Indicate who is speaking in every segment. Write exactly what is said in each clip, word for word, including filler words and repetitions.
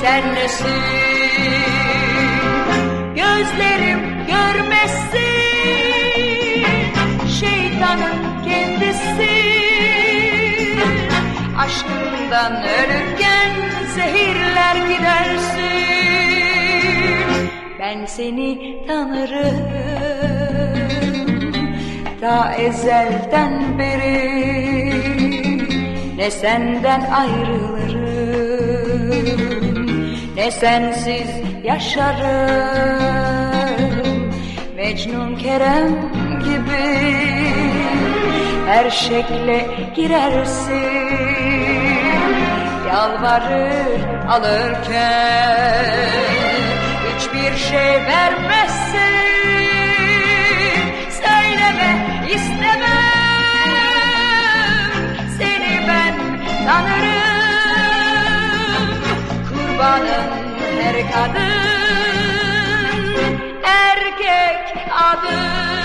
Speaker 1: sen nesin? Gözlerim görmezsin, şeytanın kendisi. Aşkından ölürken zehirler gidersin. Ben seni tanırım ta ezelden beri. Ne senden ayrılırım, ne sensiz yaşarım. Mecnun Kerem gibi her şekle girersin. Yalvarır alırken hiçbir şey vermezsin. Söyleme istemem, seni ben tanırım. Kurbanın her kadın erkek adı.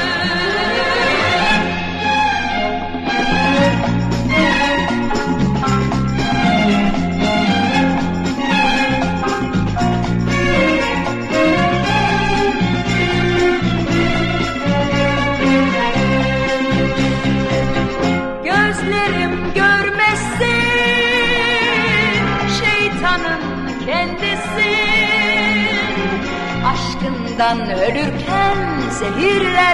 Speaker 1: Gözlerim görmezsin, şeytanın kendisi. Aşkından ölürken zehirler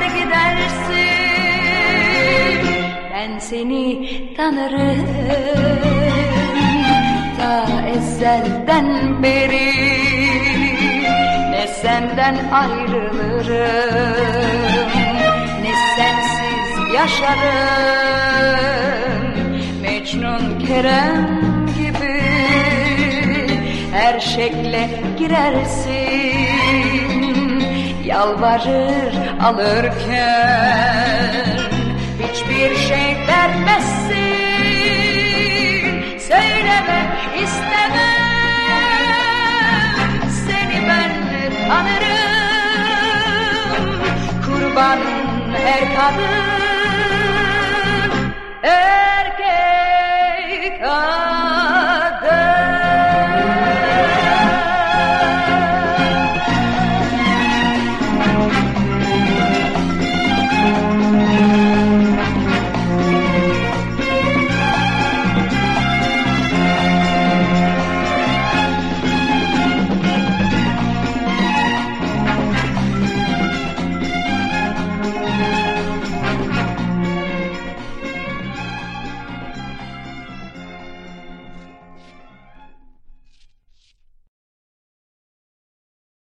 Speaker 1: gidersin. Ben seni tanırım ta ezelden beri. Ne senden ayrılırım, ne sensiz yaşarım. Mecnun Kerem gibi her şekle girersin. Yalvarır alırken hiçbir şey vermezsin. Söyleme istemem, seni ben tanırım. Kurbanın her kadın